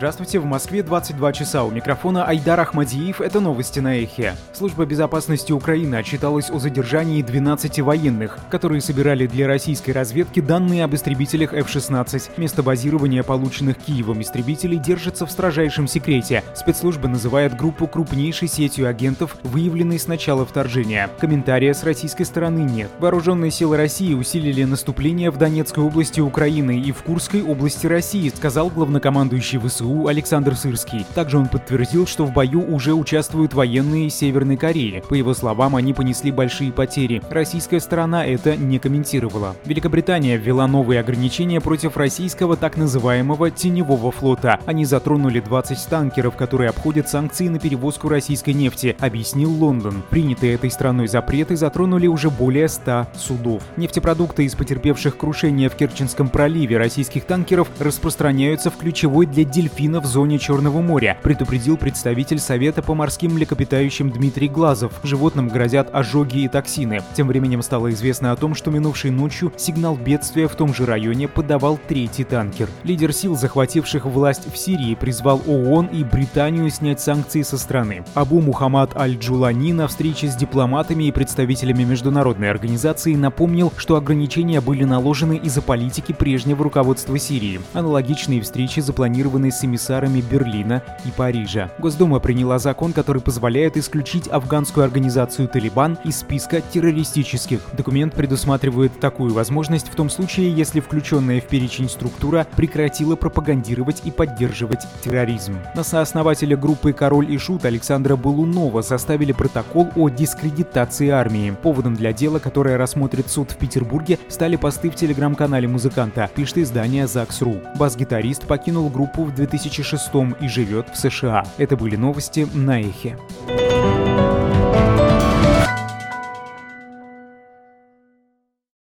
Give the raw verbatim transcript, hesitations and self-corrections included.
Здравствуйте, в Москве двадцать два часа. У микрофона Айдар Ахмадиев. Это новости на Эхе. Служба безопасности Украины отчиталась о задержании двенадцати военных, которые собирали для российской разведки данные об истребителях эф шестнадцать. Место базирования полученных Киевом истребителей держится в строжайшем секрете. Спецслужба называет группу крупнейшей сетью агентов, выявленной с начала вторжения. Комментария с российской стороны нет. Вооруженные силы России усилили наступление в Донецкой области Украины и в Курской области России, сказал главнокомандующий ВСУ Александр Сырский. Также он подтвердил, что в бою уже участвуют военные Северной Кореи. По его словам, они понесли большие потери. Российская сторона это не комментировала. Великобритания ввела новые ограничения против российского так называемого теневого флота. Они затронули двадцать танкеров, которые обходят санкции на перевозку российской нефти, объяснил Лондон. Принятые этой страной запреты затронули уже более ста судов. Нефтепродукты из потерпевших крушение в Керченском проливе российских танкеров распространяются в ключевой для дельфинов в зоне Черного моря, предупредил представитель Совета по морским млекопитающим Дмитрий Глазов. Животным грозят ожоги и токсины. Тем временем стало известно о том, что минувшей ночью сигнал бедствия в том же районе подавал третий танкер. Лидер сил, захвативших власть в Сирии, призвал ООН и Британию снять санкции со страны. Абу Мухаммад Аль-Джулани на встрече с дипломатами и представителями международной организации напомнил, что ограничения были наложены из-за политики прежнего руководства Сирии. Аналогичные встречи запланированы с эмиссарами Берлина и Парижа. Госдума приняла закон, который позволяет исключить афганскую организацию «Талибан» из списка террористических. Документ предусматривает такую возможность в том случае, если включенная в перечень структура прекратила пропагандировать и поддерживать терроризм. На сооснователя группы «Король и Шут» Александра Балунова составили протокол о дискредитации армии. Поводом для дела, которое рассмотрит суд в Петербурге, стали посты в телеграм-канале музыканта, пишет издание закс точка ру. Бас-гитарист покинул группу в две тысячи шестом и живет в США. Это были новости на Эхе.